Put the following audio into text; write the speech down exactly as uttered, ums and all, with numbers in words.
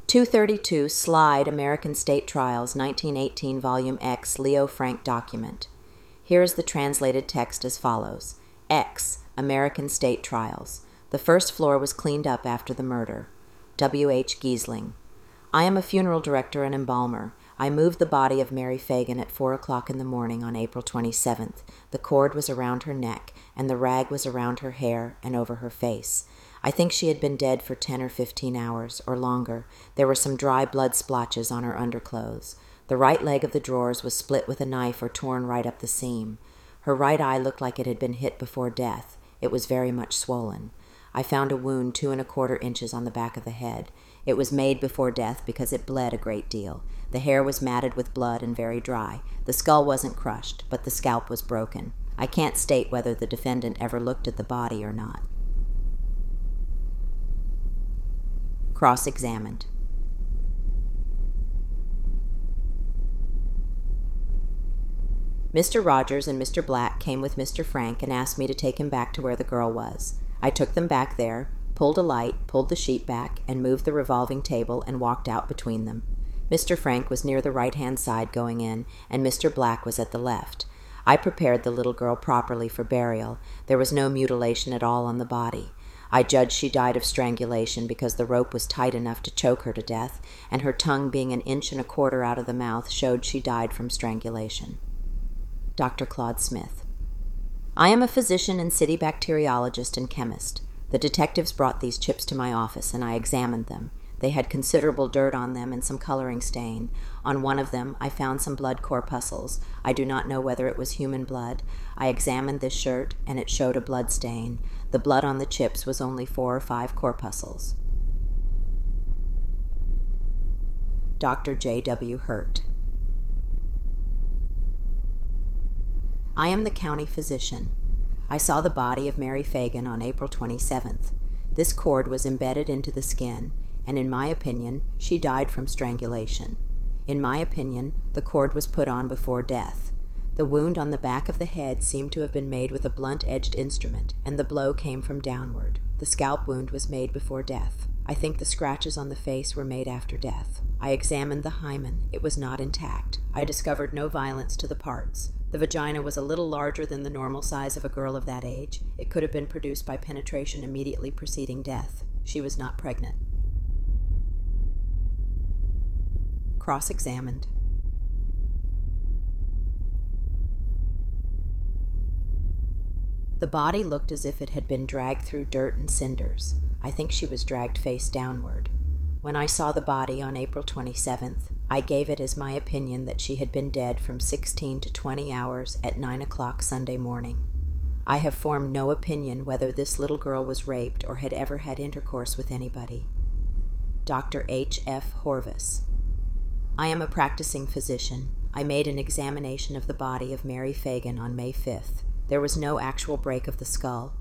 two thirty-two Slide American State Trials, nineteen eighteen, Volume X, Leo Frank document. Here is the translated text as follows. X, American State Trials. The first floor was cleaned up after the murder. W H Giesling. I am a funeral director and embalmer. I moved the body of Mary Fagan at four o'clock in the morning on April twenty-seventh. The cord was around her neck, and the rag was around her hair and over her face. I think she had been dead for ten or fifteen hours, or longer. There were some dry blood splotches on her underclothes. The right leg of the drawers was split with a knife or torn right up the seam. Her right eye looked like it had been hit before death. It was very much swollen. I found a wound two and a quarter inches on the back of the head. It was made before death because it bled a great deal. The hair was matted with blood and very dry. The skull wasn't crushed, but the scalp was broken. I can't state whether the defendant ever looked at the body or not. Cross-examined. Mister Rogers and Mister Black came with Mister Frank and asked me to take him back to where the girl was. I took them back there, pulled a light, pulled the sheet back, and moved the revolving table and walked out between them. Mister Frank was near the right-hand side going in, and Mister Black was at the left. I prepared the little girl properly for burial. There was no mutilation at all on the body. I judged she died of strangulation because the rope was tight enough to choke her to death, and her tongue being an inch and a quarter out of the mouth showed she died from strangulation. Doctor Claude Smith. I am a physician and city bacteriologist and chemist. The detectives brought these chips to my office, and I examined them. They had considerable dirt on them and some coloring stain. On one of them, I found some blood corpuscles. I do not know whether it was human blood. I examined this shirt, and it showed a blood stain. The blood on the chips was only four or five corpuscles. Doctor J W Hurt. I am the county physician. I saw the body of Mary Fagan on April twenty-seventh. This cord was embedded into the skin, and in my opinion, she died from strangulation. In my opinion, the cord was put on before death. The wound on the back of the head seemed to have been made with a blunt-edged instrument, and the blow came from downward. The scalp wound was made before death. I think the scratches on the face were made after death. I examined the hymen. It was not intact. I discovered no violence to the parts. The vagina was a little larger than the normal size of a girl of that age. It could have been produced by penetration immediately preceding death. She was not pregnant. Cross-examined. The body looked as if it had been dragged through dirt and cinders. I think she was dragged face downward. When I saw the body on April twenty-seventh, I gave it as my opinion that she had been dead from sixteen to twenty hours at nine o'clock Sunday morning. I have formed no opinion whether this little girl was raped or had ever had intercourse with anybody. Doctor H F Horvis. I am a practicing physician. I made an examination of the body of Mary Fagan on May fifth. There was no actual break of the skull.